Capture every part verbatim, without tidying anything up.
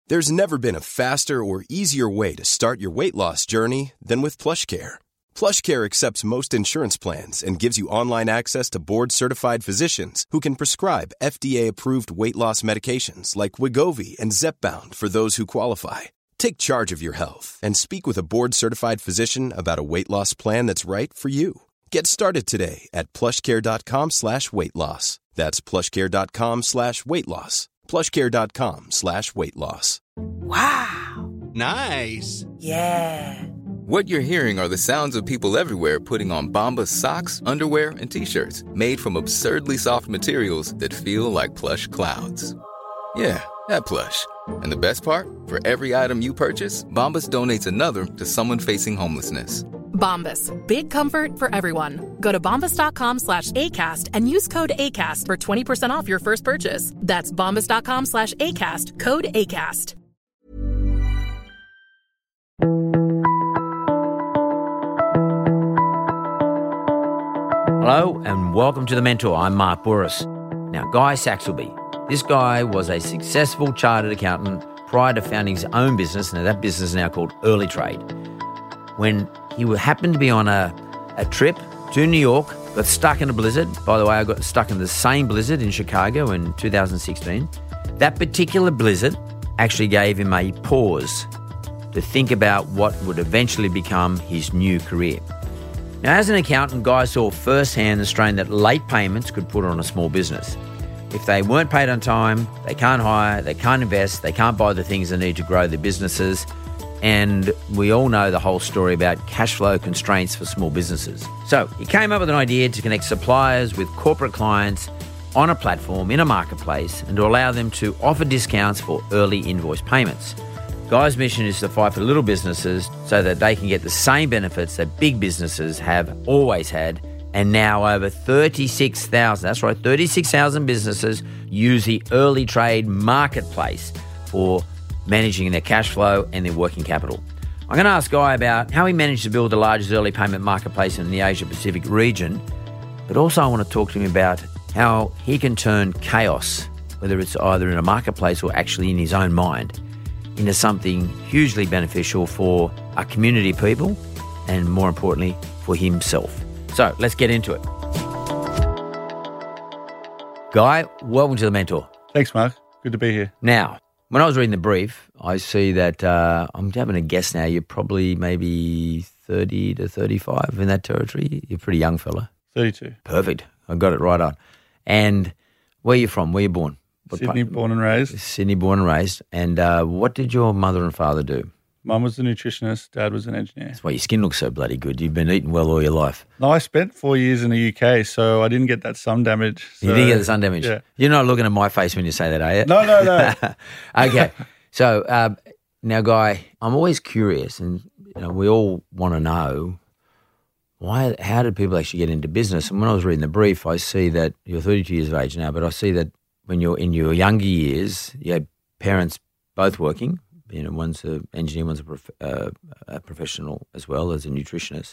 There's never been a faster or easier way to start your weight loss journey than with PlushCare. PlushCare accepts most insurance plans and gives you online access to board-certified physicians who can prescribe F D A-approved weight loss medications like Wegovy and Zepbound for those who qualify. Take charge of your health and speak with a board-certified physician about a weight loss plan that's right for you. Get started today at plushcare.com slash weight loss. That's plushcare.com slash weight loss. plushcare.com slash weight loss. Wow. Nice. Yeah. What you're hearing are the sounds of people everywhere putting on Bombas socks, underwear, and T-shirts made from absurdly soft materials that feel like plush clouds. Yeah, that plush. And the best part? For every item you purchase, Bombas donates another to someone facing homelessness. Bombas. Big comfort for everyone. Go to bombas.com slash ACAST and use code ACAST for twenty percent off your first purchase. That's bombas.com slash ACAST. Code ACAST. Hello and welcome to The Mentor. I'm Mark Bouris. Now, Guy Saxelby. This guy was a successful chartered accountant prior to founding his own business. Now, that business is now called Early Trade. When he happened to be on a, a trip to New York, got stuck in a blizzard. By the way, I got stuck in the same blizzard in Chicago in two thousand sixteen. That particular blizzard actually gave him a pause to think about what would eventually become his new career. Now, as an accountant, Guy saw firsthand the strain that late payments could put on a small business. If they weren't paid on time, they can't hire, they can't invest, they can't buy the things they need to grow their businesses. And we all know the whole story about cash flow constraints for small businesses. So he came up with an idea to connect suppliers with corporate clients on a platform in a marketplace and to allow them to offer discounts for early invoice payments. Guy's mission is to fight for little businesses so that they can get the same benefits that big businesses have always had. And now over thirty-six thousand, that's right, thirty-six thousand businesses use the Early Trade marketplace for managing their cash flow and their working capital. I'm going to ask Guy about how he managed to build the largest early payment marketplace in the Asia-Pacific region, but also I want to talk to him about how he can turn chaos, whether it's either in a marketplace or actually in his own mind, into something hugely beneficial for a community of people and, more importantly, for himself. So let's get into it. Guy, welcome to The Mentor. Thanks, Mark. Good to be here. Now, when I was reading the brief, I see that, uh, I'm having a guess now, you're probably maybe thirty to thirty-five in that territory. You're a pretty young fella. thirty-two. Perfect. I got it right on. And where are you from? Where are you born? What Sydney, part? born and raised. Sydney, born and raised. And uh, what did your mother and father do? Mum was a nutritionist, Dad was an engineer. That's why your skin looks so bloody good. You've been eating well all your life. No, I spent four years in the U K, so I didn't get that sun damage. So, you didn't get the sun damage? Yeah. You're not looking at my face when you say that, are you? No, no, no. Okay. So uh, now, Guy, I'm always curious, and you know, we all want to know, why? How did people actually get into business? And when I was reading the brief, I see that you're thirty-two years of age now, but I see that when you're in your younger years, you had parents both working. You know, one's an engineer, one's a, prof- uh, a professional as well as a nutritionist.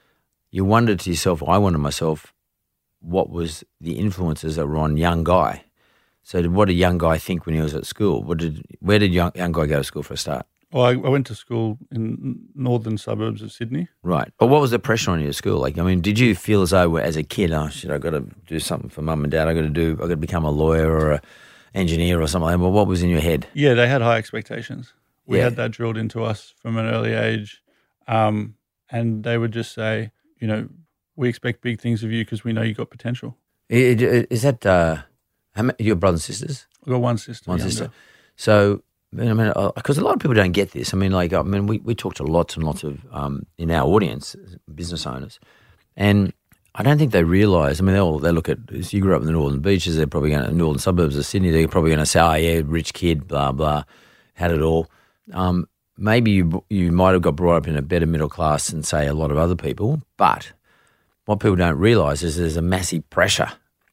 You wondered to yourself, I wondered myself, what was the influences that were on young Guy? So what did young Guy think when he was at school? What did Where did young, young Guy go to school for a start? Well, I, I went to school in northern suburbs of Sydney. Right. But what was the pressure on you at school? Like, I mean, did you feel as though as a kid, oh, shit, I've got to do something for mum and dad, I've got to do, I've got to become a lawyer or an engineer or something like that? Well, what was in your head? Yeah, they had high expectations. We Yeah. had that drilled into us from an early age. Um, and they would just say, you know, we expect big things of you because we know you got potential. Is is that, uh, how many, your brothers and sisters? I've got one sister. One younger. sister. So, I mean, because a lot of people don't get this. I mean, like, I mean, we, we talk to lots and lots of, um, in our audience, business owners, and I don't think they realise, I mean, they all, they look at, if you grew up in the northern beaches, they're probably going to, northern suburbs of Sydney, they're probably going to say, oh, yeah, rich kid, blah, blah, had it all. Um, maybe you you might have got brought up in a better middle class than, say, a lot of other people, but what people don't realise is there's a massive pressure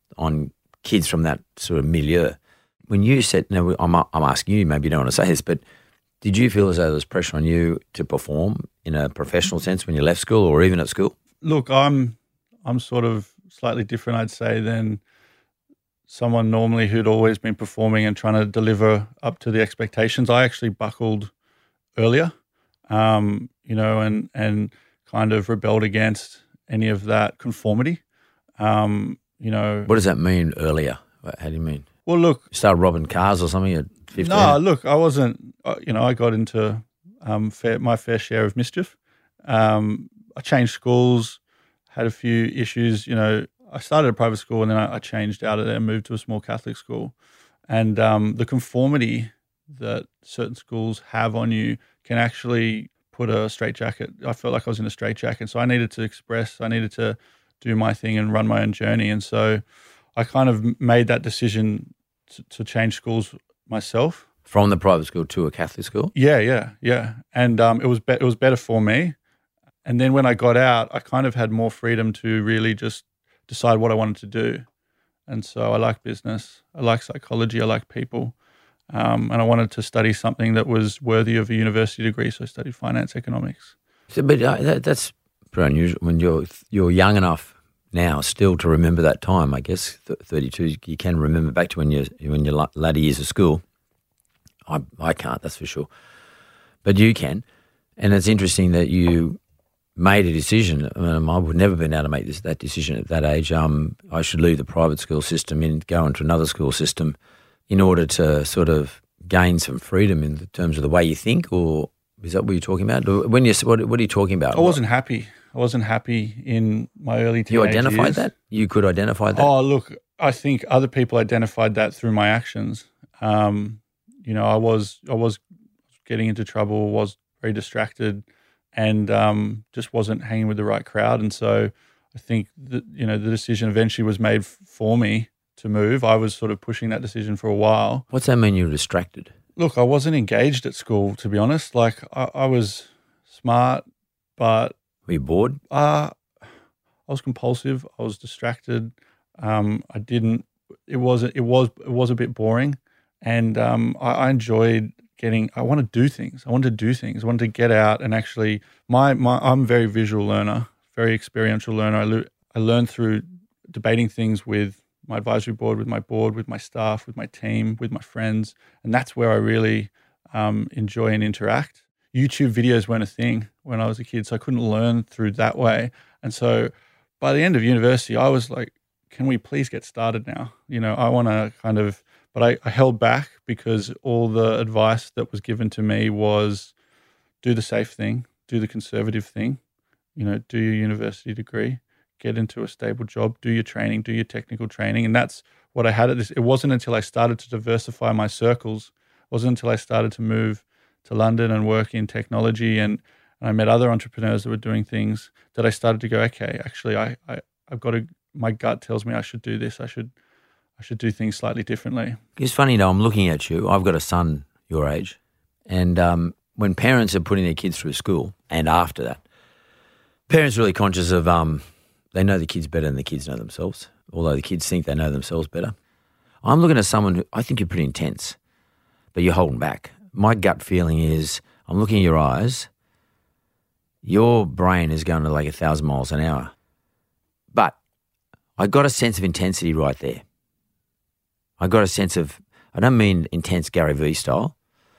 on kids from that sort of milieu. When you said, now I'm, I'm asking you, maybe you don't want to say this, but did you feel as though there was pressure on you to perform in a professional sense when you left school or even at school? Look, I'm I'm sort of slightly different, I'd say, than someone normally who'd always been performing and trying to deliver up to the expectations. I actually buckled earlier, um, you know, and and kind of rebelled against any of that conformity. Um, you know, What does that mean earlier? How do you mean? well, look, You started robbing cars or something at fifteen? no, look, I wasn't. uh, You know, I got into um, fair, my fair share of mischief. Um, I changed schools, had a few issues. You know, I started a private school and then I, I changed out of there and moved to a small Catholic school. And um, the conformity that certain schools have on you can actually put a straitjacket. I felt like I was in a straitjacket, so I needed to express. I needed to do my thing and run my own journey. And so I kind of made that decision to, to change schools myself. From the private school to a Catholic school? Yeah, yeah, yeah. And um, it was be- it was better for me. And then when I got out, I kind of had more freedom to really just decide what I wanted to do. And so I like business, I like psychology, I like people, um, and I wanted to study something that was worthy of a university degree. So I studied finance economics. So, but uh, that, that's pretty unusual when you're you're young enough now still to remember that time. I guess th- thirty-two, you can remember back to when you when your latter years of school. I I can't, that's for sure, but you can, and it's interesting that you made a decision. Um, I would never been able to make this that decision at that age. Um, I should leave the private school system and go into another school system in order to sort of gain some freedom in terms of the way you think, or is that what you're talking about? When you what, what are you talking about? I wasn't happy. I wasn't happy in my early teenage You identified years. that? You could identify that? Oh, look, I think other people identified that through my actions. Um, you know, I was I was getting into trouble, was very distracted, and um, just wasn't hanging with the right crowd. And so I think that, you know, the decision eventually was made f- for me to move. I was sort of pushing that decision for a while. What's that mean, you're distracted? Look, I wasn't engaged at school, to be honest. Like, I, I was smart, but Were you bored? uh, I was compulsive. I was distracted. Um, I didn't. It was. It was. It was a bit boring, and um, I, I enjoyed getting. I wanted to do things. I wanted to do things. I wanted to get out and actually. My my. I'm a very visual learner, very experiential learner. I le- I learn through debating things with my advisory board, with my board, with my staff, with my team, with my friends, and that's where I really um, enjoy and interact. YouTube videos weren't a thing when I was a kid, so I couldn't learn through that way. And so by the end of university, I was like, can we please get started now? You know, I want to kind of, but I, I held back because all the advice that was given to me was do the safe thing, do the conservative thing, you know, do your university degree, get into a stable job, do your training, do your technical training. And that's what I had at this. It wasn't until I started to diversify my circles, it wasn't until I started to move to London and work in technology and, and I met other entrepreneurs that were doing things that I started to go, okay, actually I, I, I've got to, my gut tells me I should do this. I should, I should do things slightly differently. It's funny, though, I'm looking at you. I've got a son your age. And um, when parents are putting their kids through school and after that, parents are really conscious of, um, they know the kids better than the kids know themselves, although the kids think they know themselves better. I'm looking at someone who, I think you're pretty intense, but you're holding back. My gut feeling is, I'm looking at your eyes, your brain is going to like a thousand miles an hour. But I got a sense of intensity right there. I got a sense of, I don't mean intense Gary Vee style,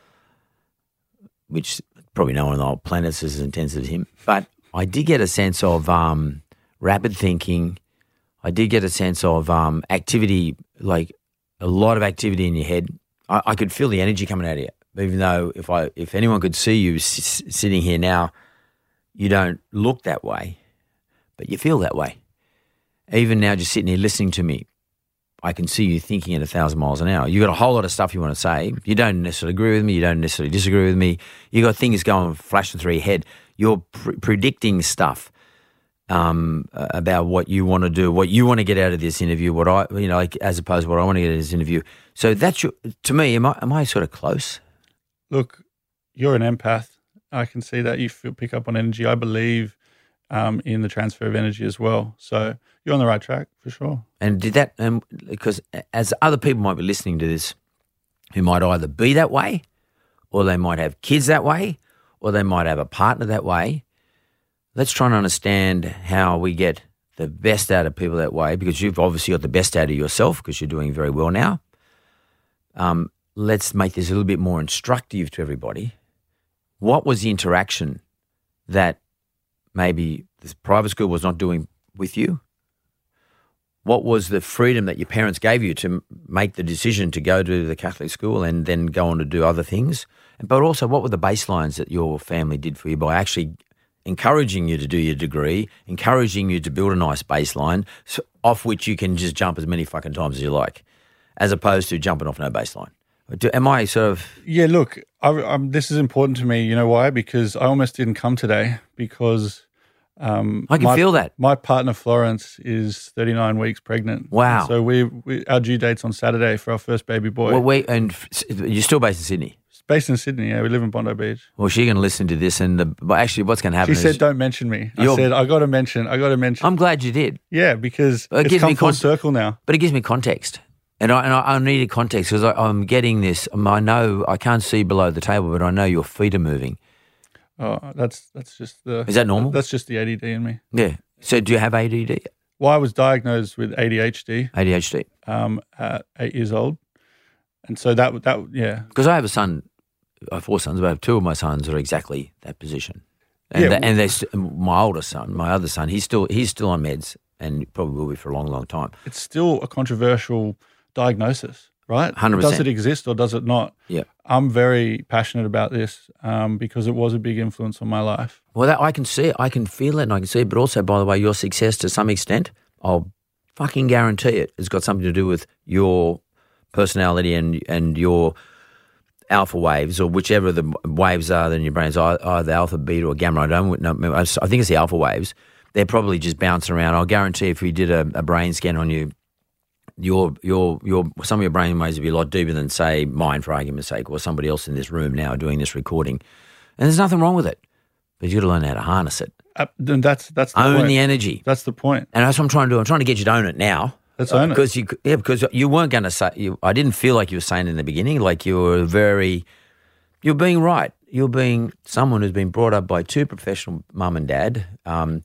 which probably no one on the whole planet is as intense as him, but I did get a sense of um, rapid thinking. I did get a sense of um, activity, like a lot of activity in your head. I, I could feel the energy coming out of you. Even though if I if anyone could see you s- sitting here now, you don't look that way, but you feel that way. Even now, just sitting here listening to me, I can see you thinking at a thousand miles an hour. You got a whole lot of stuff you want to say. You don't necessarily agree with me. You don't necessarily disagree with me. You got things going flashing through your head. You're pre- predicting stuff um, about what you want to do, what you want to get out of this interview. What I, you know, like, as opposed to what I want to get out of this interview. So that's your. To me, am I am I sort of close? Look, you're an empath. I can see that you feel, pick up on energy. I believe um, in the transfer of energy as well. So you're on the right track for sure. And did that, um, because as other people might be listening to this, who might either be that way, or they might have kids that way, or they might have a partner that way. Let's try and understand how we get the best out of people that way, because you've obviously got the best out of yourself because you're doing very well now. Um, let's make this a little bit more instructive to everybody. What was the interaction that maybe the private school was not doing with you? What was the freedom that your parents gave you to make the decision to go to the Catholic school and then go on to do other things? But also, what were the baselines that your family did for you by actually encouraging you to do your degree, encouraging you to build a nice baseline so, off which you can just jump as many fucking times as you like, as opposed to jumping off no baseline? Do, am I sort of... Yeah, look, I, I'm, this is important to me. You know why? Because I almost didn't come today because... Um, I can my, feel that. My partner Florence is thirty-nine weeks pregnant. Wow. And so we, we our due date's on Saturday for our first baby boy. Well, wait, and you're still based in Sydney? It's based in Sydney, yeah. We live in Bondi Beach. Well, she's going to listen to this, and the, well, actually what's going to happen She is... said, don't mention me. I said, I got to mention, I got to mention. I'm glad you did. Yeah, because It it's gives come me full con- circle now. But it gives me context. And I, and I, I needed context because I'm getting this. I know I can't see below the table, but I know your feet are moving. Oh, that's that's just the... Is that normal? That's just the A D D in me. Yeah. So do you have A D D? Well, I was diagnosed with A D H D A D H D. um, at eight years old. And so that, that yeah. Because I have a son, I have four sons, but I have two of my sons are exactly that position. And, Yeah, the, well- and there's my oldest son, my other son, he's still he's still on meds and probably will be for a long, long time. It's still a controversial diagnosis, right? one hundred percent. Does it exist or does it not? Yeah. I'm very passionate about this um, because it was a big influence on my life. Well, that, I can see it, I can feel it and I can see it, but also, by the way, your success to some extent, I'll fucking guarantee it, has got something to do with your personality and and your alpha waves, or whichever the waves are in your brains, either alpha, beta, or gamma. I don't know. I think it's the alpha waves. They're probably just bouncing around. I'll guarantee if we did a, a brain scan on you, your your your some of your brain waves would be a lot deeper than, say, mine, for argument's sake, or somebody else in this room now doing this recording. And there's nothing wrong with it, but you've got to learn how to harness it. Uh, then that's that's the Own point. the energy. That's the point. And that's what I'm trying to do. I'm trying to get you to own it now. Let's own it. Because you, yeah, because you weren't going to say. You, I didn't feel like you were saying in the beginning, like you were very. You're being right. You're being someone who's been brought up by two professional mum and dad, um,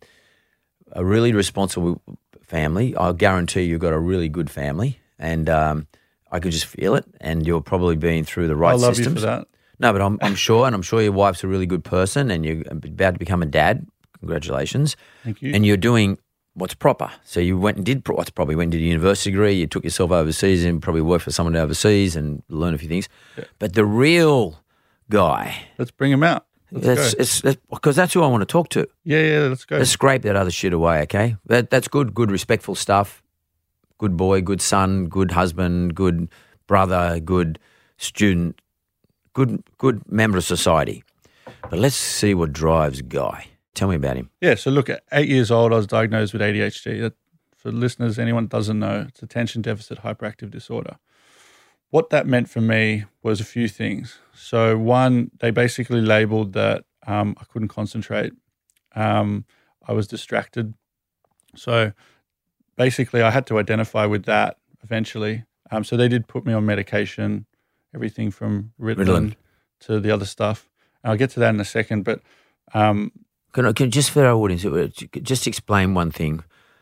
a really responsible family. I'll guarantee you've got a really good family, and um, I could just feel it. And you're probably being through the right I love systems. you for that. No, but I'm, I'm sure, and I'm sure your wife's a really good person, and you're about to become a dad. Congratulations. Thank you. And you're doing what's proper. So you went and did pro- what's proper. You went and did a university degree. You took yourself overseas and probably worked for someone overseas and learn a few things. Yeah. But the real guy, Let's bring him out. Let's that's, go. it's, that's, because that's who I want to talk to. Yeah, yeah, let's go. Let's scrape that other shit away, okay? That That's good, good, respectful stuff. Good boy, good son, good husband, good brother, good student, good good member of society. But let's see what drives Guy. Tell me about him. Yeah, so look, at eight years old, I was diagnosed with A D H D. That, for listeners, anyone that doesn't know, it's attention deficit hyperactive disorder. What that meant for me was a few things. So one, they basically labeled that um, I couldn't concentrate. Um, I was distracted. So basically I had to identify with that eventually. Um, so they did put me on medication, everything from Ritalin, Ritalin. to the other stuff. And I'll get to that in a second, but um, Can I can just for our audience, just explain one thing.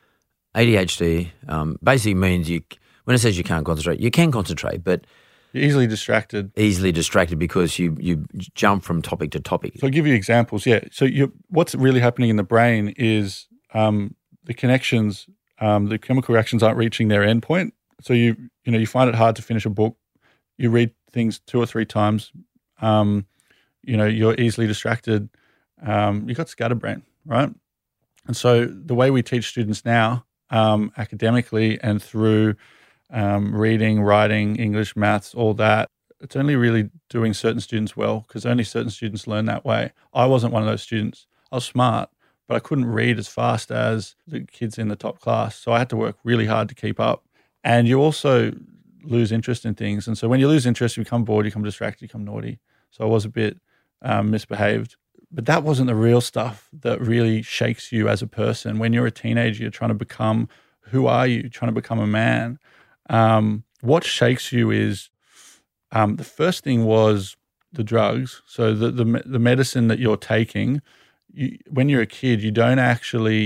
A D H D um, basically means you, when it says you can't concentrate, you can concentrate, but you're easily distracted. easily distracted because you, you jump from topic to topic. So I'll give you examples. Yeah. So you, what's really happening in the brain is um, the connections, um, the chemical reactions aren't reaching their endpoint. So you you know you find it hard to finish a book. You read things two or three times. Um, you know you're easily distracted. Um, you got scatterbrain, right? And so the way we teach students now, um, academically and through um, reading, writing, English, maths, all that, it's only really doing certain students well because only certain students learn that way. I wasn't one of those students. I was smart, but I couldn't read as fast as the kids in the top class. So I had to work really hard to keep up. And you also lose interest in things. And so when you lose interest, you become bored, you become distracted, you become naughty. So I was a bit um, misbehaved. But that wasn't the real stuff that really shakes you as a person. When you're a teenager, you're trying to become, who are you? You're trying to become a man. Um, what shakes you is, um, the first thing was the drugs. So the the, the medicine that you're taking, you, when you're a kid, you don't actually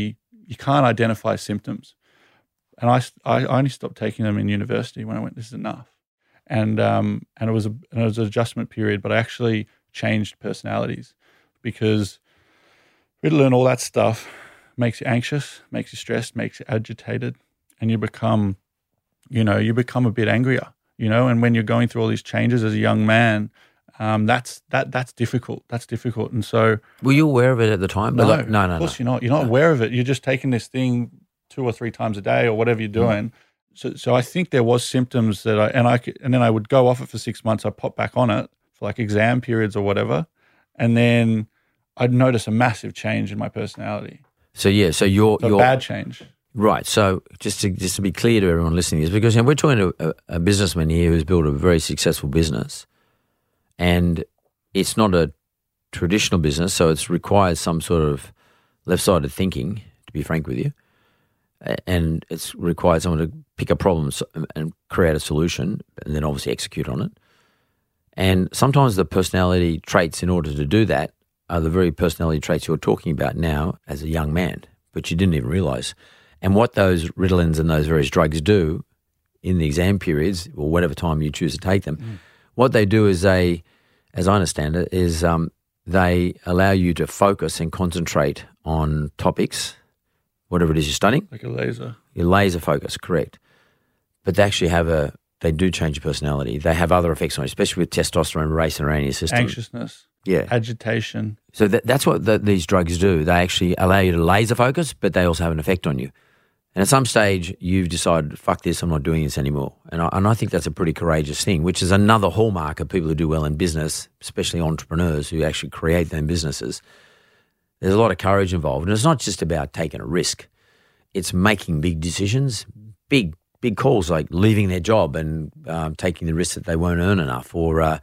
you can't identify symptoms. And I, I only stopped taking them in university when I went, this is enough. And um, and it was a and it was an adjustment period, but I actually changed personalities because Ritalin, all that stuff makes you anxious, makes you stressed, makes you agitated, and you become, you know, you become a bit angrier, you know. And when you're going through all these changes as a young man, um, that's that that's difficult. That's difficult. And so, were you aware of it at the time? No, like, no, no, of course no. you're not. You're not no. aware of it. You're just taking this thing two or three times a day or whatever you're doing. Mm. So, so I think there was symptoms that I and I could, and then I would go off it for six months. I pop back on it for like exam periods or whatever, and then I'd notice a massive change in my personality. So yeah, so you're so you're bad change, right? So just to just to be clear to everyone listening, is because you know, we're talking to a, a businessman here who's built a very successful business, and it's not a traditional business, so it's requires some sort of left-sided thinking. To be frank with you. And it's required someone to pick a problem and create a solution and then obviously execute on it. And sometimes the personality traits in order to do that are the very personality traits you're talking about now as a young man, but you didn't even realise. And what those Ritalins and those various drugs do in the exam periods or whatever time you choose to take them, mm. what they do is they, as I understand it, is um, they allow you to focus and concentrate on topics, whatever it is you're studying. Like a laser. Your laser focus, correct. But they actually have a, they do change your personality. They have other effects on you, especially with testosterone racing around your system. Anxiousness. Yeah. Agitation. So that, that's what the, these drugs do. They actually allow you to laser focus, but they also have an effect on you. And at some stage, you've decided, fuck this, I'm not doing this anymore. And I, and I think that's a pretty courageous thing, which is another hallmark of people who do well in business, especially entrepreneurs who actually create their own businesses. There's a lot of courage involved. And it's not just about taking a risk. It's making big decisions, big, big calls like leaving their job and um, taking the risk that they won't earn enough or uh,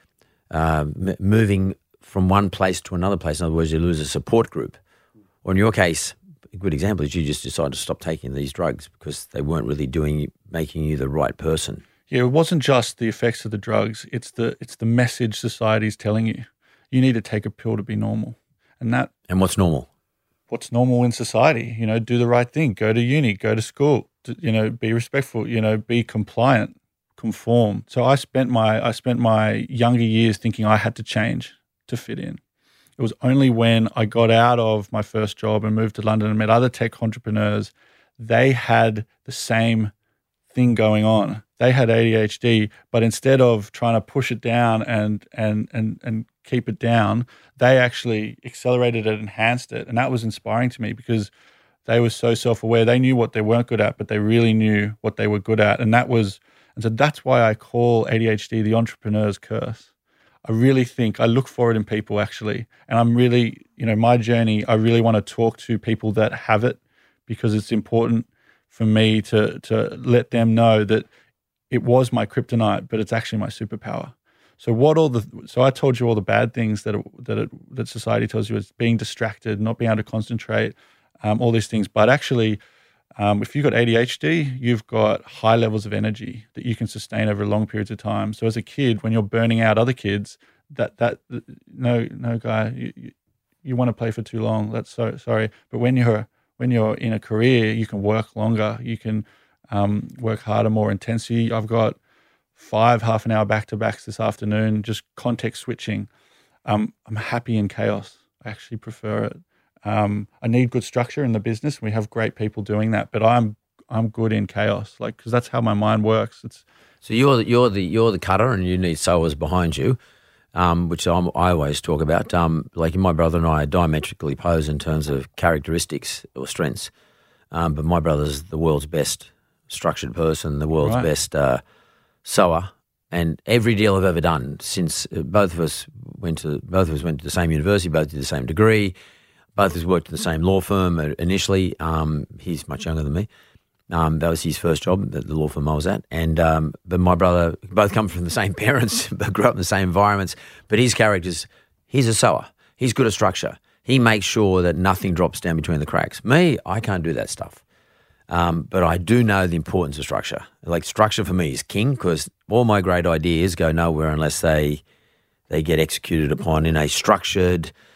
uh, m- moving from one place to another place. In other words, you lose a support group. Or in your case, a good example is you just decided to stop taking these drugs because they weren't really doing making you the right person. Yeah, it wasn't just the effects of the drugs. It's the it's the message society's telling you. You need to take a pill to be normal. And that and what's normal? What's normal in society? You know, do the right thing, go to uni, go to school, you know, be respectful, you know, be compliant, conform. So I spent my I spent my younger years thinking I had to change to fit in. It was only when I got out of my first job and moved to London and met other tech entrepreneurs, they had the same thing going on. They had A D H D, but instead of trying to push it down and and and and keep it down, they actually accelerated it, enhanced it. And that was inspiring to me because they were so self-aware. They knew what they weren't good at, but they really knew what they were good at. And that was, and so that's why I call A D H D the entrepreneur's curse. I really think, I look for it in people actually. And I'm really, you know, my journey, I really want to talk to people that have it because it's important for me to to let them know that it was my kryptonite, but it's actually my superpower. So what all the so I told you all the bad things that it, that it, that society tells you is being distracted, not being able to concentrate, um, all these things. But actually, um, if you've got A D H D, you've got high levels of energy that you can sustain over long periods of time. So as a kid, when you're burning out other kids, that that no no guy, you, you, you want to play for too long. That's so sorry. But when you're when you're in a career, you can work longer. You can um, work harder, more intensely. I've got five half an hour back-to-backs this afternoon, just context switching. Um, I'm happy in chaos. I actually prefer it. Um, I need good structure in the business. We have great people doing that, but I'm I'm good in chaos, like because that's how my mind works. It's so you're the, you're the you're the cutter, and you need sowers behind you, um, which I'm, I always talk about. Um, like my brother and I are diametrically opposed in terms of characteristics or strengths, um, but my brother's the world's best structured person, the world's right. best uh, sower, and every deal I've ever done since uh, both of us went to both of us went to the same university, both did the same degree. Both of us worked in the same law firm initially. Um, he's much younger than me. Um, that was his first job, the, the law firm I was at. And um, but my brother, both come from the same parents, but grew up in the same environments. But his character's, he's a sower. He's good at structure. He makes sure that nothing drops down between the cracks. Me, I can't do that stuff. Um, but I do know the importance of structure. Like structure for me is king because all my great ideas go nowhere unless they they get executed upon in a structured,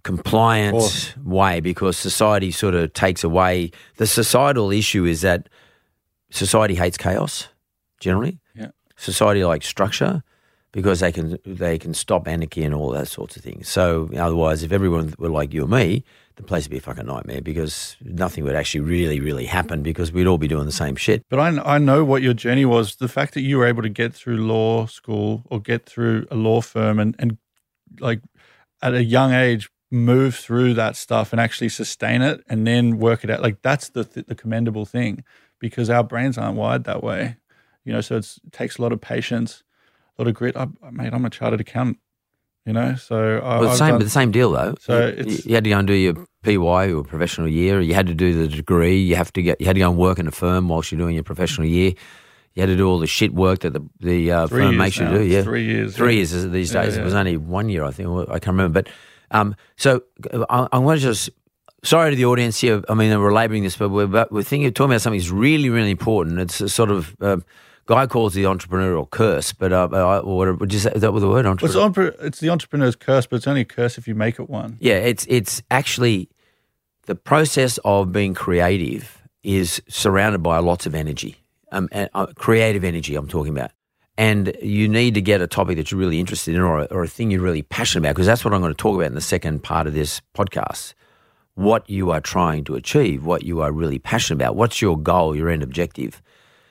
compliant course. way, because society sort of takes away. The societal issue is that society hates chaos generally. Yeah. Society likes structure because they can they can stop anarchy and all that sorts of things. So otherwise, if everyone were like you and me, the place would be a fucking nightmare because nothing would actually really, really happen because we'd all be doing the same shit. But I, I know what your journey was. The fact that you were able to get through law school or get through a law firm and, and like at a young age, move through that stuff and actually sustain it and then work it out. Like that's the the commendable thing, because our brains aren't wired that way. You know, so it's, it takes a lot of patience, a lot of grit. I, mate, I'm a chartered accountant, you know, so I, Well, the I've same, done- the same deal though. So you, it's- you had to go and do your P Y or professional year. You had to do the degree. You have to get. You had to go and work in a firm whilst you're doing your professional year. You had to do all the shit work that the the uh, Three firm years makes you now. do. It's Yeah, three years, Three yeah. years is it these Yeah, days. yeah. It was only one year, I think. I can't remember. But um, so I, I want to just. Sorry to the audience here. I mean, we're labouring this, but we're about, we're thinking talking about something that's really, really important. It's a sort of. Uh, Guy calls it the entrepreneurial curse, but uh, uh, or whatever. Would you say, is that what the word? Well, it's, Entrepreneur? entre- it's the entrepreneur's curse, but it's only a curse if you make it one. Yeah, it's it's actually the process of being creative is surrounded by lots of energy, um, and, uh, creative energy. I'm talking about, and you need to get a topic that you're really interested in, or a, or a thing you're really passionate about, because that's what I'm going to talk about in the second part of this podcast. What you are trying to achieve, what you are really passionate about, what's your goal, your end objective.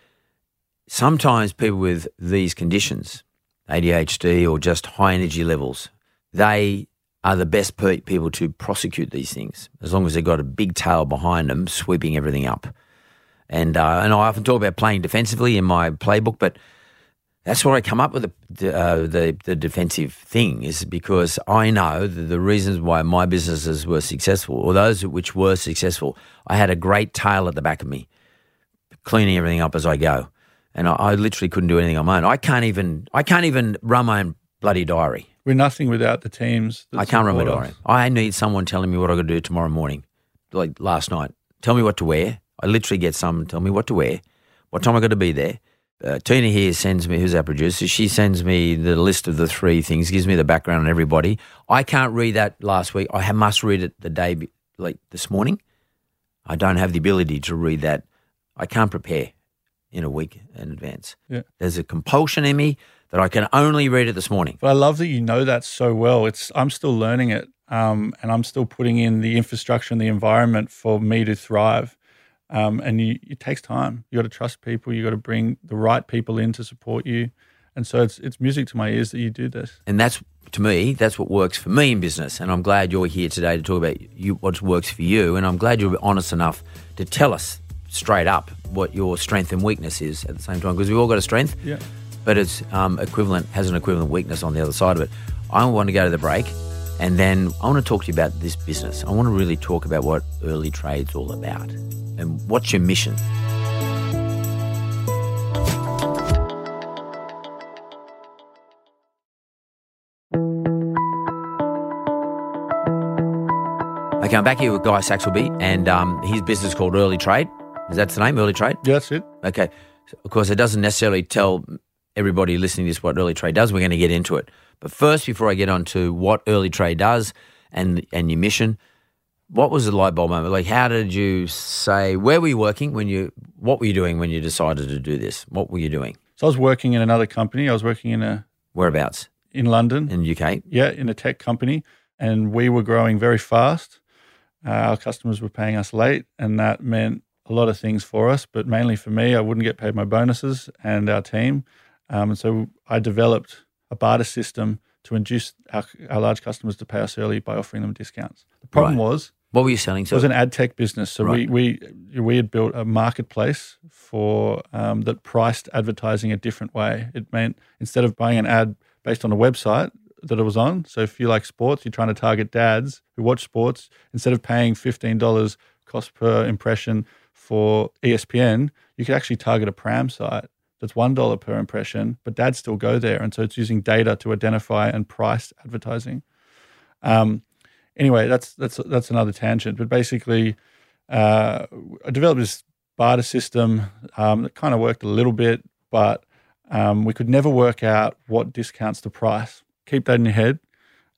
Sometimes people with these conditions, A D H D or just high energy levels, they are the best pe- people to prosecute these things, as long as they've got a big tail behind them sweeping everything up. And uh, and I often talk about playing defensively in my playbook, but that's where I come up with the the, uh, the the defensive thing, is because I know that the reasons why my businesses were successful, or those which were successful, I had a great tail at the back of me, cleaning everything up as I go. And I, I literally couldn't do anything on my own. I can't even I can't even run my own bloody diary. We're nothing without the teams. that I can't run my support diary. us. I need someone telling me what I've got to do tomorrow morning, like last night. Tell me what to wear. I literally get someone tell me what to wear, what time I've got to be there. Uh, Tina here sends me, who's our producer, she sends me the list of the three things, gives me the background on everybody. I can't read that last week. I must read it the day, be- like this morning. I don't have the ability to read that. I can't prepare in a week in advance. Yeah. There's a compulsion in me that I can only read it this morning. But I love that you know that so well. It's I'm still learning it, um, and I'm still putting in the infrastructure and the environment for me to thrive. Um, and you, it takes time. You got to trust people. You got to bring the right people in to support you. And so it's it's music to my ears that you do this. And that's, to me, that's what works for me in business. And I'm glad you're here today to talk about you, what works for you. And I'm glad you're honest enough to tell us straight up what your strength and weakness is at the same time, because we've all got a strength, Yeah. but it's um, equivalent, has an equivalent weakness on the other side of it. I want to go to the break, and then I want to talk to you about this business. I want to really talk about what Early Trade's all about and what's your mission. Okay, I'm back here with Guy Saxelby, and um, his business is called Early Trade. Is that the name, Early Trade? Yeah, that's it. Okay. So, of course, it doesn't necessarily tell everybody listening to this what Early Trade does. We're going to get into it. But first, before I get on to what Early Trade does and and your mission, what was the light bulb moment? Like, how did you say, where were you working when you, what were you doing when you decided to do this? What were you doing? So I was working in another company. I was working in a Whereabouts? in London. In the U K? Yeah, in a tech company, and we were growing very fast. Uh, our customers were paying us late, and that meant a lot of things for us, but mainly for me, I wouldn't get paid my bonuses and our team. Um, and so I developed a barter system to induce our, our large customers to pay us early by offering them discounts. The problem Right. was What were you selling? it was an ad tech business. So Right. we, we we had built a marketplace for um, that priced advertising a different way. It meant instead of buying an ad based on a website that it was on, so if you like sports, you're trying to target dads who watch sports, instead of paying fifteen dollars cost per impression for E S P N, you could actually target a pram site that's one dollar per impression, but dads still go there. And so it's using data to identify and price advertising. Um, anyway, that's that's that's another tangent. But basically, uh, I developed this barter system um, that kind of worked a little bit, but um, we could never work out what discounts to price. Keep that in your head.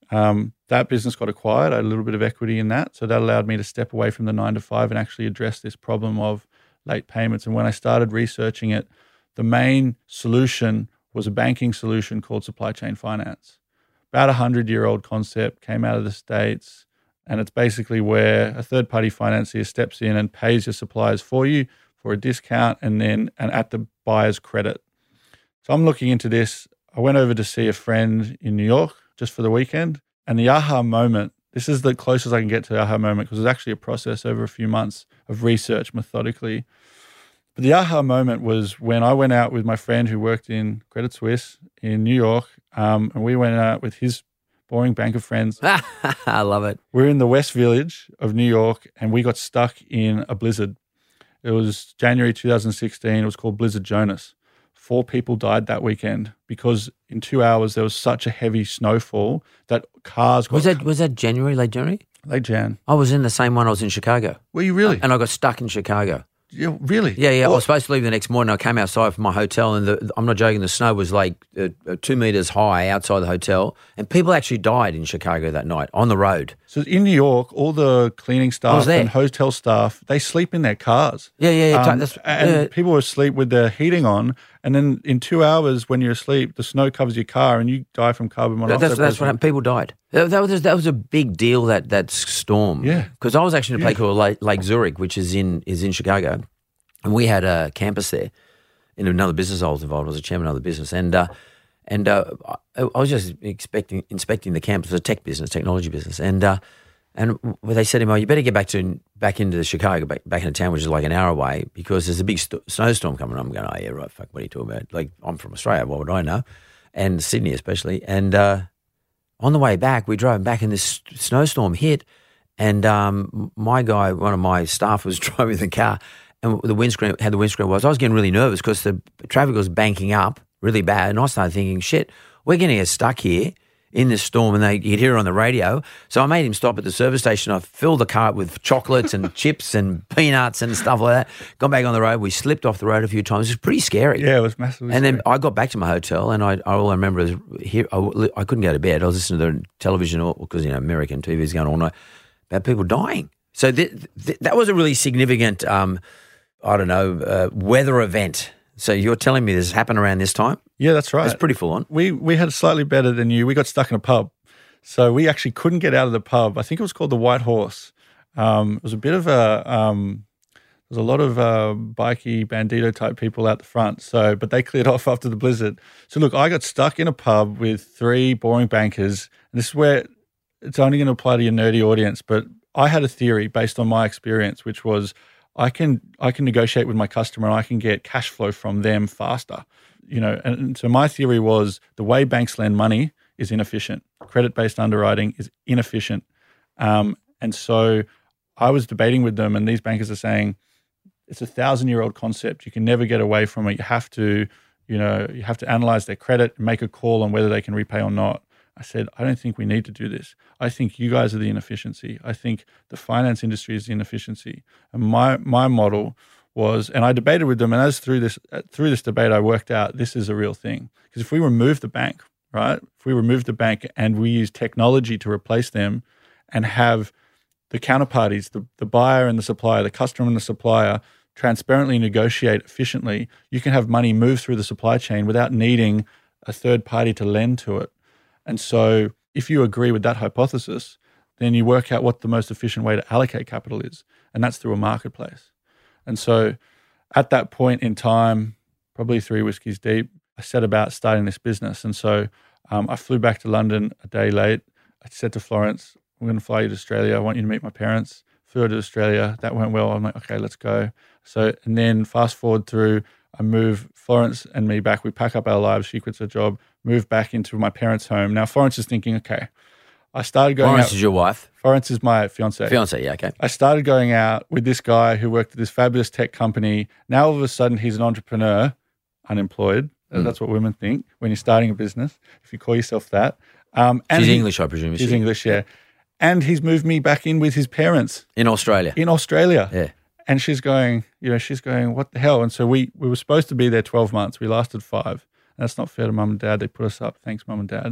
Um, that business got acquired. I had a little bit of equity in that. So that allowed me to step away from the nine to five and actually address this problem of late payments. And when I started researching it, the main solution was a banking solution called supply chain finance. About a hundred-year-old concept, came out of the States, and it's basically where a third-party financier steps in and pays your suppliers for you for a discount and then and at the buyer's credit. So I'm looking into this. I went over to see a friend in New York just for the weekend, and the aha moment, this is the closest I can get to the aha moment because it's actually a process over a few months of research methodically. But the aha moment was when I went out with my friend who worked in Credit Suisse in New York, um, and we went out with his boring bank of friends. I love it. We're in the West Village of New York, and we got stuck in a blizzard. It was January two thousand sixteen. It was called Blizzard Jonas. Four people died that weekend because in two hours there was such a heavy snowfall that cars got... Was that, was that January, late January? Late Jan. I was in the same one. I was in Chicago. Were you really? And I got stuck in Chicago. Yeah, really? Yeah, yeah. What? I was supposed to leave the next morning. I came outside from my hotel, and the, I'm not joking, the snow was like uh, two meters high outside the hotel, and people actually died in Chicago that night on the road. So in New York, all the cleaning staff and hotel staff, they sleep in their cars. Yeah, yeah, yeah. Um, That's, and yeah. people were asleep with their heating on, and then in two hours when you're asleep, the snow covers your car and you die from carbon monoxide. That's, that's what happened. People died. That, that was that was a big deal, that that storm. Yeah. Because I was actually in a place Yeah. called Lake, Lake Zurich, which is in is in Chicago. And we had a campus there in another business I was involved. I was a chairman of the business. And uh, and uh, I, I was just expecting, inspecting the campus. It was a tech business, technology business. And uh, and they said to me, oh, you better get back to back into Chicago, back, back into town, which is like an hour away, because there's a big st- snowstorm coming. I'm going, oh, yeah, right, fuck, what are you talking about? Like, I'm from Australia, what would I know? And Sydney especially. And uh, on the way back, we drove back and this snowstorm hit. And um, my guy, one of my staff was driving the car, and the windscreen had the windscreen was. I was getting really nervous because the traffic was banking up really bad, and I started thinking, shit, we're going to get stuck here in this storm, and they you could hear it on the radio. So I made him stop at the service station. I filled the car with chocolates and chips and peanuts and stuff like that. Got back on the road. We slipped off the road a few times. It was pretty scary. Yeah, it was massively And scary. then I got back to my hotel, and I, all I remember is here. I, I couldn't go to bed. I was listening to the television because you know American T V is going all night about people dying. So th- th- that was a really significant. Um, I don't know, uh, weather event. So you're telling me this happened around this time? Yeah, that's right. It's pretty full on. We we had it slightly better than you. We got stuck in a pub. So we actually couldn't get out of the pub. I think it was called the White Horse. Um, it was a bit of a, um, there was a lot of uh, bikey, bandito type people out the front. So, but they cleared off after the blizzard. So look, I got stuck in a pub with three boring bankers. And this is where it's only going to apply to your nerdy audience. But I had a theory based on my experience, which was, I can I can negotiate with my customer and I can get cash flow from them faster. You know, and, and so my theory was the way banks lend money is inefficient. Credit-based underwriting is inefficient. Um, and so I was debating with them, and these bankers are saying it's a thousand-year-old concept. You can never get away from it. You have to, you know, you have to analyze their credit and make a call on whether they can repay or not. I said, I don't think we need to do this. I think you guys are the inefficiency. I think the finance industry is the inefficiency. And my my model was, and I debated with them, and as through this through this debate, I worked out this is a real thing. Because if we remove the bank, right, if we remove the bank and we use technology to replace them and have the counterparties, the, the buyer and the supplier, the customer and the supplier, transparently negotiate efficiently, you can have money move through the supply chain without needing a third party to lend to it. And so if you agree with that hypothesis, then you work out what the most efficient way to allocate capital is, and that's through a marketplace. And so at that point in time, probably three whiskeys deep, I set about starting this business. And so um, I flew back to London a day late. I said to Florence, I'm going to fly you to Australia. I want you to meet my parents. Flew her to Australia. That went well. I'm like, okay, let's go. So, and then fast forward through, I move Florence and me back. We pack up our lives. She quits her job, move back into my parents' home. Now, Florence is thinking, okay, I started going Florence out. is your wife? Florence is my fiance. Fiance, yeah, okay. I started going out with this guy who worked at this fabulous tech company. Now, all of a sudden, he's an entrepreneur, unemployed. Mm. That's what women think when you're starting a business, if you call yourself that. Um, and she's he, English, I presume, is She's she? English, yeah. And he's moved me back in with his parents. In Australia? In Australia. Yeah. And she's going, you know, she's going, what the hell? And so we we were supposed to be there twelve months. We lasted five. And that's not fair to mum and dad. They put us up. Thanks, mum and dad.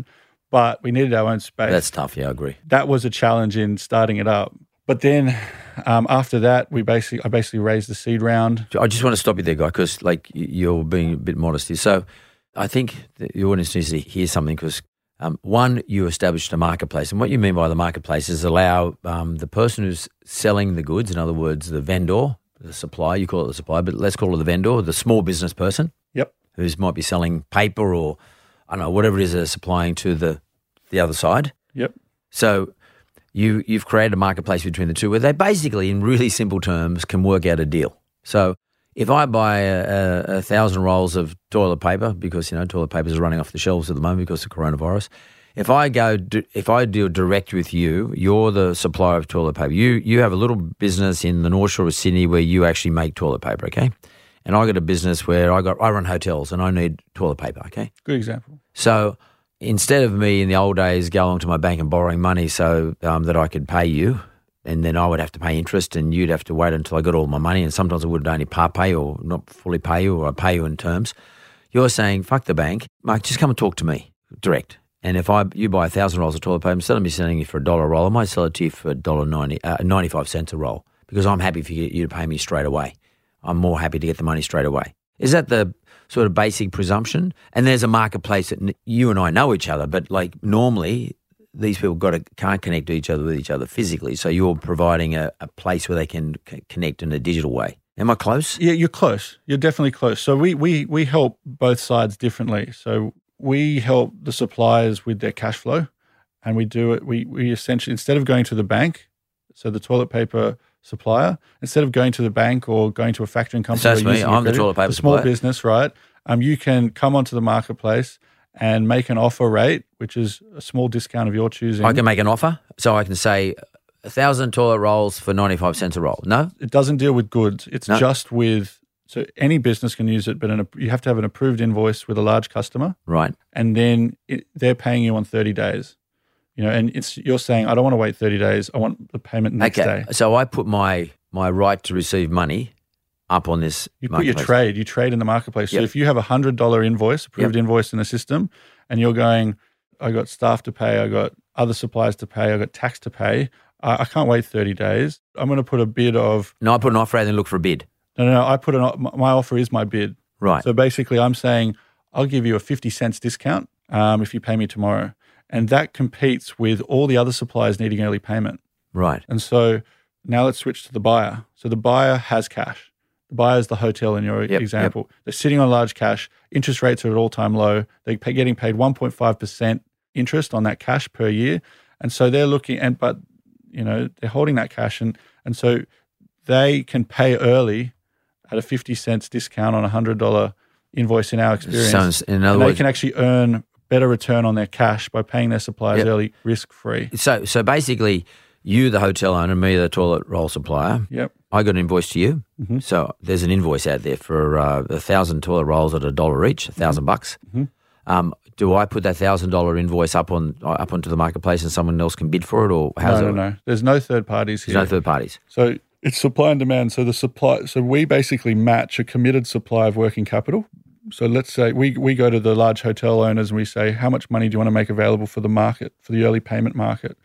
but we needed our own space. That's tough. Yeah, I agree. That was a challenge in starting it up. But then um, after that, we basically I basically raised the seed round. I just want to stop you there, Guy, because like you're being a bit modest here. So I think the audience needs to hear something because um, one, you established a marketplace, and what you mean by the marketplace is allow um, the person who's selling the goods, in other words, the vendor, the supplier, you call it the supplier, but let's call it the vendor, the small business person. Yep. Who might be selling paper or, I don't know, whatever it is they're supplying to the, the other side. Yep. So you, you've created a marketplace between the two where they basically, in really simple terms, can work out a deal. So if I buy a, a, a thousand rolls of toilet paper, because, you know, toilet papers are running off the shelves at the moment because of coronavirus, if I go, if I deal direct with you, you're the supplier of toilet paper. You you have a little business in the North Shore of Sydney where you actually make toilet paper, okay? And I got a business where I got I run hotels and I need toilet paper, okay? Good example. So instead of me in the old days going to my bank and borrowing money so um, that I could pay you, and then I would have to pay interest and you'd have to wait until I got all my money, and sometimes I would only part pay or not fully pay you, or I pay you in terms, you're saying, fuck the bank, Mark, just come and talk to me direct. And if I you buy a thousand rolls of toilet paper, instead of me selling you for a dollar a roll, I might sell it to you for a dollar ninety, uh, ninety-five cents a roll, because I'm happy for you, you to pay me straight away. I'm more happy to get the money straight away. Is that the sort of basic presumption? And there's a marketplace that you and I know each other, but like normally these people got to, can't connect to each other with each other physically. So you're providing a, a place where they can c- connect in a digital way. Am I close? Yeah, you're close. You're definitely close. So we we we help both sides differently. So we help the suppliers with their cash flow, and we do it. We we essentially, instead of going to the bank, so the toilet paper supplier, instead of going to the bank or going to a factoring company, So that's or me. using I'm the credit, toilet paper the small supplier. business, right? Um, you can come onto the marketplace and make an offer rate, which is a small discount of your choosing. I can make an offer, so I can say a thousand toilet rolls for ninety-five cents a roll. No? It doesn't deal with goods. It's No. just with, so any business can use it, but an, you have to have an approved invoice with a large customer. Right. And then it, they're paying you on thirty days. You know, and it's you're saying, I don't want to wait thirty days. I want the payment next Okay. day. So I put my my right to receive money up on this You put your marketplace. trade, you trade in the marketplace. So Yep. if you have a one hundred dollars invoice, approved Yep. invoice in the system, and you're going, I got staff to pay, I got other suppliers to pay, I got tax to pay, I, I can't wait thirty days. I'm going to put a bid of, No, I put an offer out and then look for a bid. no, no, no, I put an, my offer is my bid. Right. So basically I'm saying, I'll give you a fifty cents discount um, if you pay me tomorrow. And that competes with all the other suppliers needing early payment. Right. And so now let's switch to the buyer. So the buyer has cash. The buyer is the hotel in your Yep, example. They're sitting on large cash. Interest rates are at all-time low. They're pay, getting paid one point five percent interest on that cash per year. And so they're looking, and but, you know, they're holding that cash. And, and so they can pay early at a fifty cents discount on a one hundred dollars invoice in our experience. So in other and they words, can actually earn better return on their cash by paying their suppliers Yep. early, risk-free. so so basically, you, the hotel owner, me, the toilet roll supplier, Yep. I got an invoice to you. Mhm. So there's an invoice out there for uh, a thousand toilet rolls at a dollar each, a thousand bucks. Mhm. Um, do I put that thousand dollar invoice up on up onto the marketplace and someone else can bid for it, or how's No, it? no, no. There's no third parties There's here. no third parties. So it's supply and demand. So the supply, so we basically match a committed supply of working capital. So let's say we, we go to the large hotel owners and we say, how much money do you want to make available for the market, for the early payment market?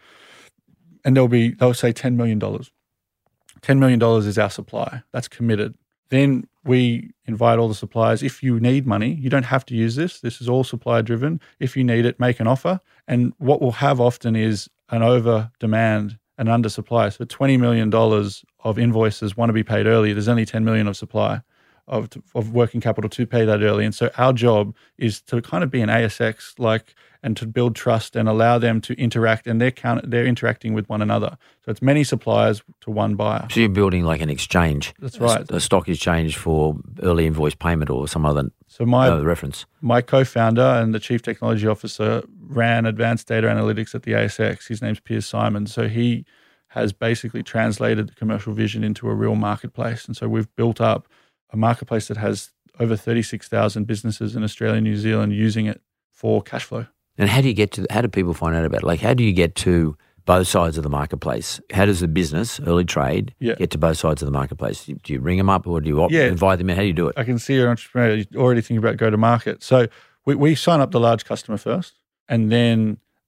And they'll be, they'll say ten million dollars. ten million dollars is our supply. That's committed. Then we invite all the suppliers. If you need money, you don't have to use this. This is all supplier driven. If you need it, make an offer. And what we'll have often is an over demand and under supply. So twenty million dollars of invoices want to be paid early. There's only ten million dollars of supply of, of working capital to pay that early. And so our job is to kind of be an A S X like, and to build trust and allow them to interact, and they're count, they're interacting with one another. So it's many suppliers to one buyer. So you're building like an exchange. That's A- right. A, stock exchange for early invoice payment or some other So my uh, reference. my co-founder and the chief technology officer ran advanced data analytics at the A S X. His name's Piers Simon. So he has basically translated the commercial vision into a real marketplace. And so we've built up a marketplace that has over thirty-six thousand businesses in Australia and New Zealand using it for cash flow. And how do you get to? How do people find out about it? Like, how do you get to both sides of the marketplace? How does the business, early trade, Yeah. get to both sides of the marketplace? Do you ring them up or do you op- Yeah. invite them in? How do you do it? I can see you're an entrepreneur. You're already thinking about go to market. So we, we sign up the large customer first, and then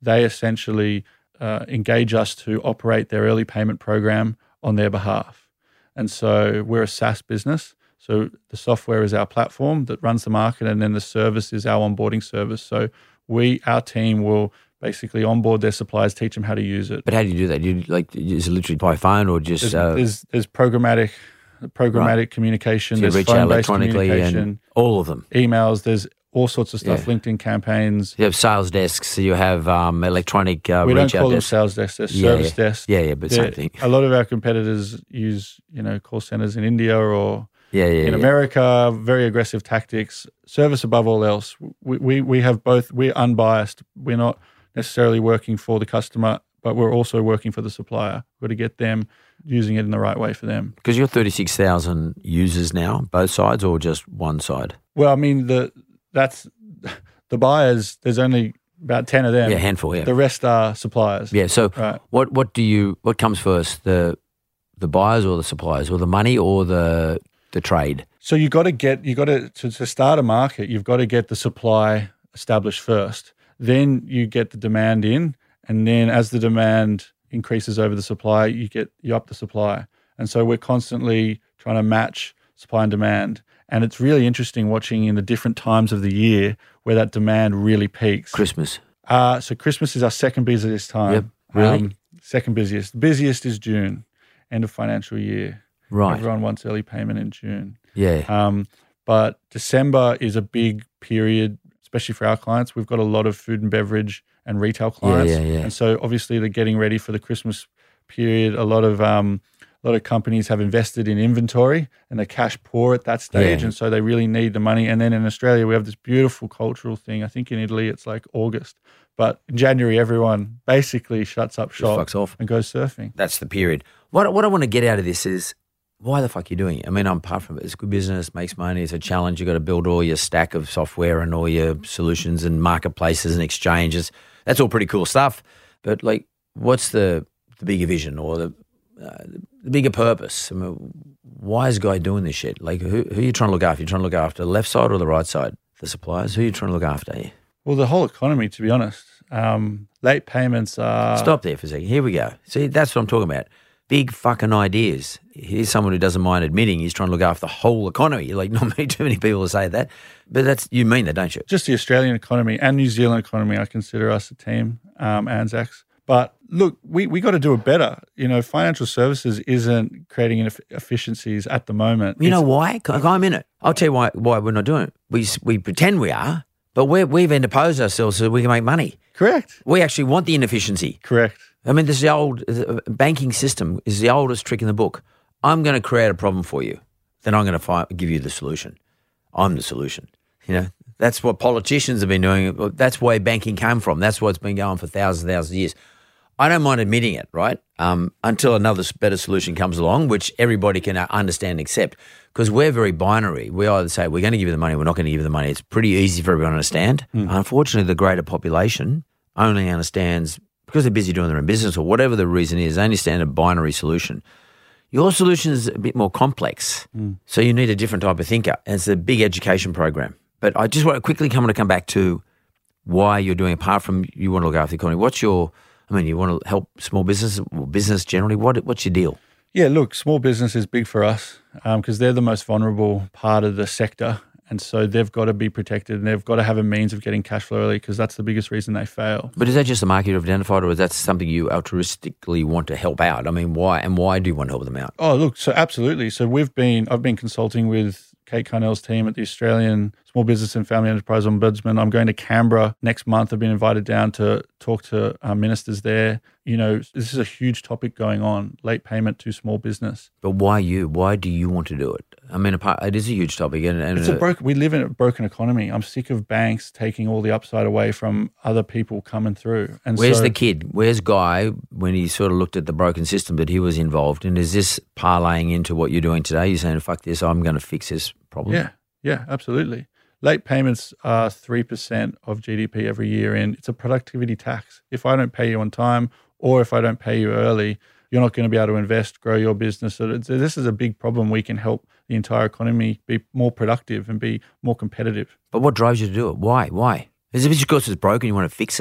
they essentially uh, engage us to operate their early payment program on their behalf. And so we're a SaaS business. So the software is our platform that runs the market, and then the service is our onboarding service. So we, our team will basically onboard their suppliers, teach them how to use it. But how do you do that? You like is it literally by phone or just There's, uh, there's, there's programmatic programmatic Right. communication, so you there's reach out phone-based electronically communication, and all of them? emails, there's all sorts of stuff, Yeah. LinkedIn campaigns. You have sales desks. You have um, electronic uh, We don't reach out call them desks. sales desks, they're Yeah, service yeah. desks. Yeah, yeah, but They're- same thing. A lot of our competitors use, you know, call centers in India or Yeah, yeah, in yeah. America, very aggressive tactics. Service above all else. We, we we have both. We're unbiased. We're not necessarily working for the customer, but we're also working for the supplier. We've got to get them using it in the right way for them. Because you're thirty-six thousand users now, both sides, or just one side? Well, I mean, the that's the buyers. There's only about ten of them. Yeah, handful. Yeah, The rest are suppliers. yeah. So, Right. what what do you what comes first, the the buyers or the suppliers, or the money or the the trade? So you got to get you got to, to to start a market. You've got to get the supply established first. Then you get the demand in, and then as the demand increases over the supply, you get you up the supply. And so we're constantly trying to match supply and demand. And it's really interesting watching in the different times of the year where that demand really peaks. Christmas. Uh, so Christmas is our second busiest time. Yep. Really? Um, second busiest. The busiest is June, end of financial year. Right. Everyone wants early payment in June. Yeah. Um, but December is a big period, especially for our clients. We've got a lot of food and beverage and retail clients. yeah, yeah. And so obviously they're getting ready for the Christmas period. A lot of um, a lot of companies have invested in inventory and they're cash poor at that stage. Yeah. And so they really need the money. And then in Australia, we have this beautiful cultural thing. I think in Italy, it's like August. But in January, everyone basically shuts up shop fucks off. and goes surfing. That's the period. What what I want to get out of this is, why the fuck are you doing it? I mean, apart from it, it's good business, makes money, it's a challenge. You've got to build all your stack of software and all your solutions and marketplaces and exchanges. That's all pretty cool stuff. But like, what's the the bigger vision or the uh, the bigger purpose? I mean, why is Guy doing this shit? Like, who who are you trying to look after? You trying to look after the left side or the right side? The suppliers. Who are you trying to look after? Here? Well, the whole economy, to be honest. Um, late payments are... Stop there for a second. Here we go. See, that's what I'm talking about. Big fucking ideas. Here's someone who doesn't mind admitting he's trying to look after the whole economy. Like, not many, too many people say that. But that's you mean that, don't you? Just the Australian economy and New Zealand economy, I consider us a team, um, Anzacs. But look, we, we got to do it better. You know, financial services isn't creating ineff- efficiencies at the moment. You know It's- why? I'm in it. I'll tell you why why we're not doing it. We we pretend we are, but we're, we've interposed ourselves so we can make money. Correct. We actually want the inefficiency. Correct. I mean, this is the old the banking system is the oldest trick in the book. I'm going to create a problem for you, then I'm going to fi- give you the solution. I'm the solution. You know, that's what politicians have been doing. That's where banking came from. That's what's been going for thousands and thousands of years. I don't mind admitting it, right? Um, until another better solution comes along, which everybody can understand and accept, because we're very binary. We either say we're going to give you the money, we're not going to give you the money. It's pretty easy for everyone to understand. Mm. Unfortunately, the greater population only understands, because they're busy doing their own business or whatever the reason is, they understand a binary solution. Your solution is a bit more complex, Mm. so you need a different type of thinker. And it's a big education program. But I just want to quickly come to come back to why you're doing, apart from you want to look after the economy. What's your, I mean, you want to help small business, or business generally. What What's your deal? Yeah, look, small business is big for us because they're the most vulnerable part of the sector. And so they've got to be protected and they've got to have a means of getting cash flow early because that's the biggest reason they fail. But is that just a market you've identified, or is that something you altruistically want to help out? I mean, why and why do you want to help them out? Oh, look, so absolutely. So we've been, I've been consulting with Kate Carnell's team at the Australian Small Business and Family Enterprise Ombudsman. I'm going to Canberra next month. I've been invited down to talk to uh, ministers there. You know, this is a huge topic going on, late payment to small business. But why you? Why do you want to do it? I mean, apart, it is a huge topic. And, and It's a broken, we live in a broken economy. I'm sick of banks taking all the upside away from other people coming through. And Where's so, the kid? Where's Guy when he sort of looked at the broken system that he was involved in? Is this parlaying into what you're doing today? You're saying, fuck this, I'm going to fix this problem? Yeah, yeah, absolutely. Late payments are three percent of G D P every year, and it's a productivity tax. If I don't pay you on time or if I don't pay you early, you're not going to be able to invest, grow your business. So it's, this is a big problem. We can help the entire economy be more productive and be more competitive. But what drives you to do it? Why? Why? Is it because it's broken, you want to fix it?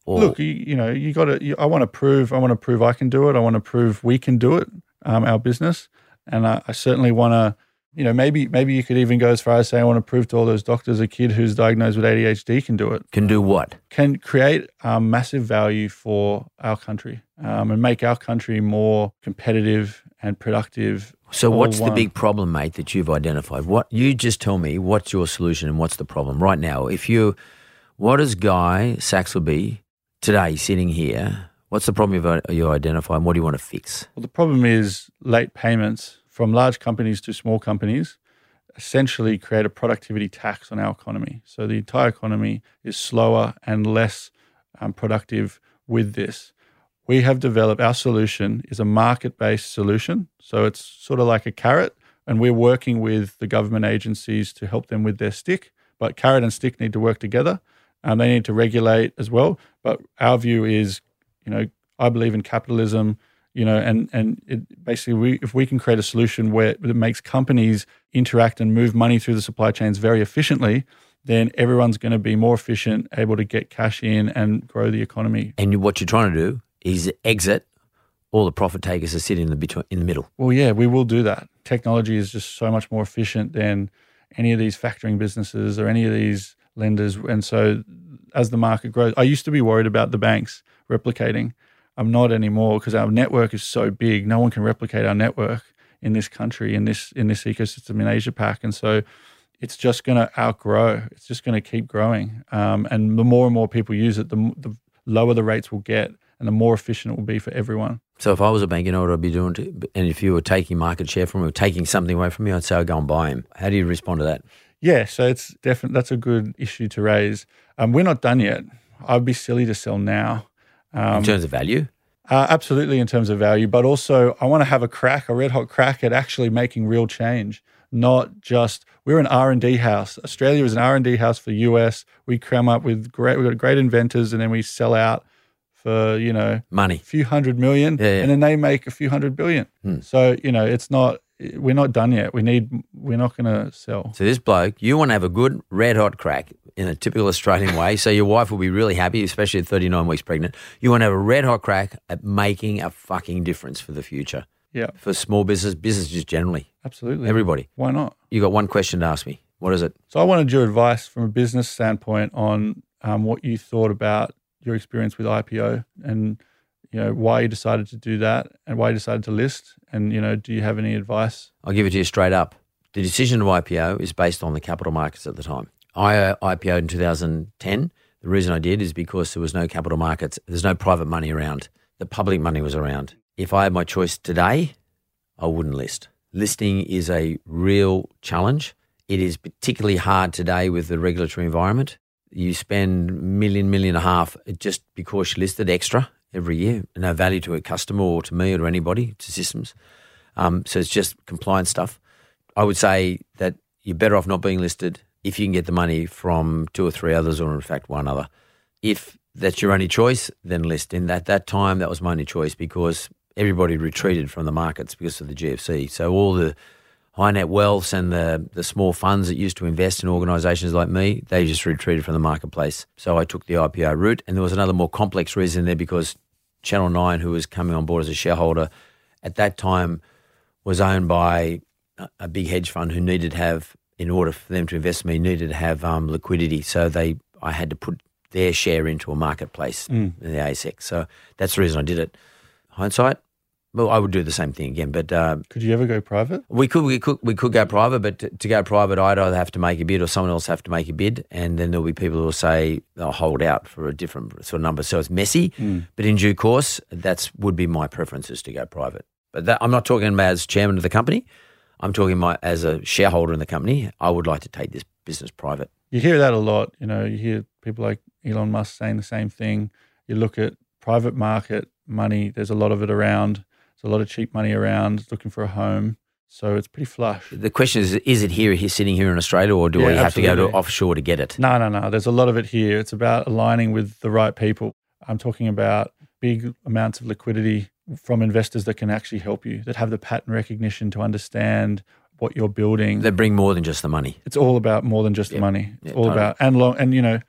Or Look, you, you know, you got to. I want to prove. I want to prove I can do it. I want to prove we can do it. Um, our business, and I, I certainly want to. You know, maybe maybe you could even go as far as say, I want to prove to all those doctors a kid who's diagnosed with A D H D can do it. can do what? Can create um, massive value for our country um, and make our country more competitive and productive. So all what's the one. big problem, mate, that you've identified? What you just tell me what's your solution and what's the problem right now? If you, what is Guy Saxelby today sitting here? What's the problem you've, you identify and what do you want to fix? Well, the problem is late payments from large companies to small companies essentially create a productivity tax on our economy. So the entire economy is slower and less um, productive with this. We have developed, our solution is a market-based solution. So it's sort of like a carrot, and we're working with the government agencies to help them with their stick. But carrot and stick need to work together. Um, they need to regulate as well. But our view is, you know, I believe in capitalism. You know, and and it basically, we if we can create a solution where it makes companies interact and move money through the supply chains very efficiently, then everyone's going to be more efficient, able to get cash in and grow the economy. And you- what you're trying to do is exit all the profit takers that sit in the between, in the middle. Well, yeah, we will do that. Technology is just so much more efficient than any of these factoring businesses or any of these lenders. And so as the market grows, I used to be worried about the banks replicating. I'm not anymore because our network is so big. No one can replicate our network in this country, in this in this ecosystem in Asia Pac. And so it's just going to outgrow. It's just going to keep growing. Um, and the more and more people use it, the, the lower the rates will get and the more efficient it will be for everyone. So if I was a bank, you know what I'd be doing? To, and if you were taking market share from me or taking something away from me, I'd say I'd go and buy him. How do you respond to that? Yeah, so it's definitely, that's a good issue to raise. Um, we're not done yet. I'd be silly to sell now. Um, in terms of value? Uh, absolutely in terms of value, but also I want to have a crack, a red hot crack at actually making real change, not just, we're an R and D house. Australia is an R and D house for U S. We come up with great, we've got great inventors and then we sell out for, you know, money, a few hundred million yeah, yeah. and then they make a few hundred billion. Hmm. So, you know, it's not, we're not done yet. We need, we're not going to sell. So this bloke, you want to have a good red hot crack in a typical Australian way. So your wife will be really happy, especially at thirty-nine weeks pregnant. You want to have a red hot crack at making a fucking difference for the future. Yeah. For small business, business just generally. Absolutely. Everybody. Why not? You got one question to ask me. What is it? So I wanted your advice from a business standpoint on um, what you thought about your experience with I P O and, you know, why you decided to do that and why you decided to list. And, you know, do you have any advice? I'll give it to you straight up. The decision to I P O is based on the capital markets at the time. I uh, I P O'd in two thousand ten. The reason I did is because there was no capital markets. There's no private money around. The public money was around. If I had my choice today, I wouldn't list. Listing is a real challenge. It is particularly hard today with the regulatory environment. You spend million, million and a half just because you listed extra every year. No value to a customer or to me or to anybody, to systems. Um, so it's just compliance stuff. I would say that you're better off not being listed if you can get the money from two or three others or in fact one other. If that's your only choice, then list. And at that time, that was my only choice because everybody retreated from the markets because of the G F C. So all the high net wealths and the, the small funds that used to invest in organisations like me, they just retreated from the marketplace. So I took the I P O route. And there was another more complex reason there because Channel nine, who was coming on board as a shareholder, at that time was owned by a big hedge fund who needed to have, in order for them to invest in me, needed to have um, liquidity. So they, I had to put their share into a marketplace mm. in the A S X. So that's the reason I did it. Hindsight, well, I would do the same thing again. But uh, could you ever go private? We could, we could, we could go private. But to, to go private, I'd either have to make a bid or someone else have to make a bid, and then there'll be people who will say they'll hold out for a different sort of number. So it's messy. Mm. But in due course, that's would be my preference is to go private. But that, I'm not talking about as chairman of the company. I'm talking my, as a shareholder in the company, I would like to take this business private. You hear that a lot. You know, you hear people like Elon Musk saying the same thing. You look at private market money, there's a lot of it around. There's a lot of cheap money around looking for a home. So it's pretty flush. The question is, is it here, he's sitting here in Australia, or do yeah, we have absolutely. to go to offshore to get it? No, no, no. There's a lot of it here. It's about aligning with the right people. I'm talking about big amounts of liquidity from investors that can actually help you, that have the pattern recognition to understand what you're building. They bring more than just the money. It's all about more than just yep. the money. It's yep, all totally. about, and long, and you know,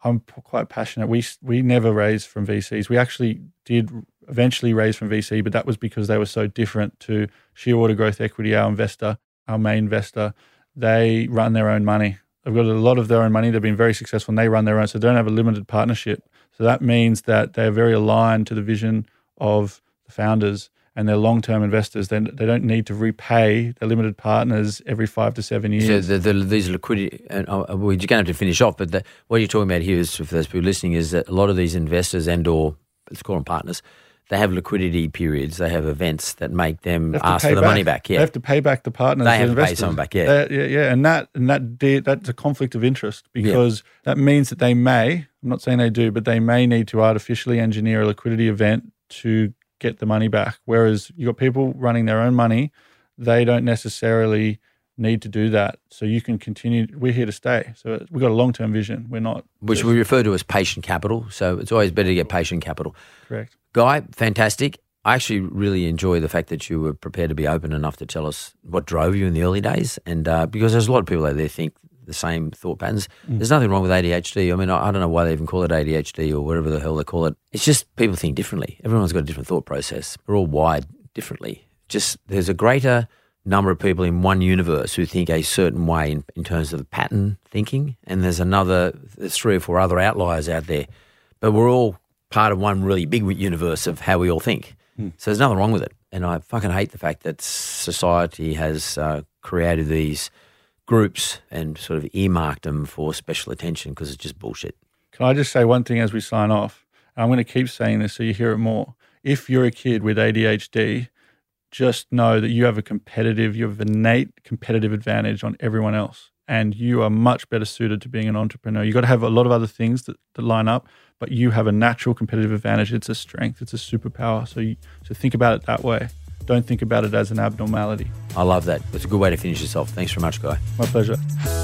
I'm p- quite passionate. We we never raised from V Cs. We actually did eventually raise from V C, but that was because they were so different to Shearwater Growth Equity, our investor, our main investor. They run their own money. They've got a lot of their own money. They've been very successful and they run their own, so they don't have a limited partnership. So that means that they're very aligned to the vision of the founders and they're long-term investors. They, they don't need to repay their limited partners every five to seven years. So the, the, these liquidity, and uh, we're going to have to finish off, but the, what you're talking about here is, for those people listening, is that a lot of these investors and or, let's call them partners, they have liquidity periods, they have events that make them ask for the back. money back. Yeah, They have to pay back the partners. They have the to pay investors. someone back, yeah. They- yeah, yeah. And that and that de- that's a conflict of interest because yeah. that means that they may, I'm not saying they do, but they may need to artificially engineer a liquidity event to get the money back. Whereas you've got people running their own money, they don't necessarily need to do that. So you can continue. We're here to stay. So we've got a long-term vision. We're not. Which we refer to as patient capital. So it's always better to get patient capital. Correct. Guy, fantastic. I actually really enjoy the fact that you were prepared to be open enough to tell us what drove you in the early days. And uh, because there's a lot of people out there think the same thought patterns. Mm. There's nothing wrong with A D H D. I mean, I, I don't know why they even call it A D H D or whatever the hell they call it. It's just people think differently. Everyone's got a different thought process. We're all wired differently. Just there's a greater number of people in one universe who think a certain way in, in terms of pattern thinking, and there's another, there's three or four other outliers out there. But we're all part of one really big universe of how we all think. Mm. So there's nothing wrong with it. And I fucking hate the fact that society has uh, created these groups and sort of earmarked them for special attention because it's just bullshit. Can I just say one thing as we sign off? I'm going to keep saying this so you hear it more. If you're a kid with A D H D, just know that you have a competitive, you have an innate competitive advantage on everyone else. And you are much better suited to being an entrepreneur. You've got to have a lot of other things that, that line up, but you have a natural competitive advantage. It's a strength. It's a superpower. So, you, so think about it that way. Don't think about it as an abnormality. I love that. It's a good way to finish this off. Thanks very much, Guy. My pleasure.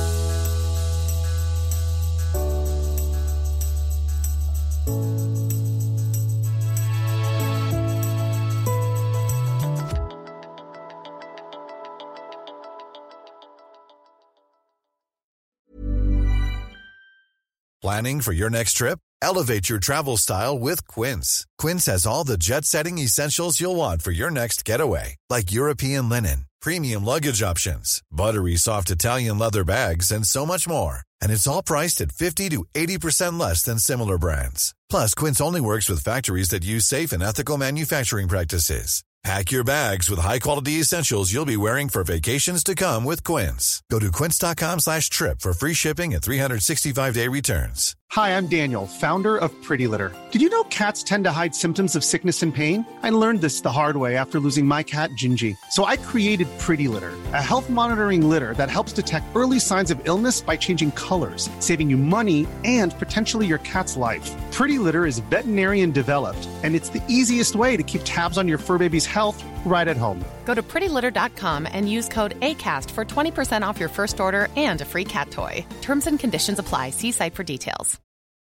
Planning for your next trip? Elevate your travel style with Quince. Quince has all the jet-setting essentials you'll want for your next getaway, like European linen, premium luggage options, buttery soft Italian leather bags, and so much more. And it's all priced at fifty to eighty percent less than similar brands. Plus, Quince only works with factories that use safe and ethical manufacturing practices. Pack your bags with high-quality essentials you'll be wearing for vacations to come with Quince. Go to quince.com slash trip for free shipping and three sixty-five day returns. Hi, I'm Daniel, founder of Pretty Litter. Did you know cats tend to hide symptoms of sickness and pain? I learned this the hard way after losing my cat, Gingy. So I created Pretty Litter, a health monitoring litter that helps detect early signs of illness by changing colors, saving you money and potentially your cat's life. Pretty Litter is veterinarian developed, and it's the easiest way to keep tabs on your fur baby's health right at home. Go to pretty litter dot com and use code ACAST for twenty percent off your first order and a free cat toy. Terms and conditions apply. See site for details.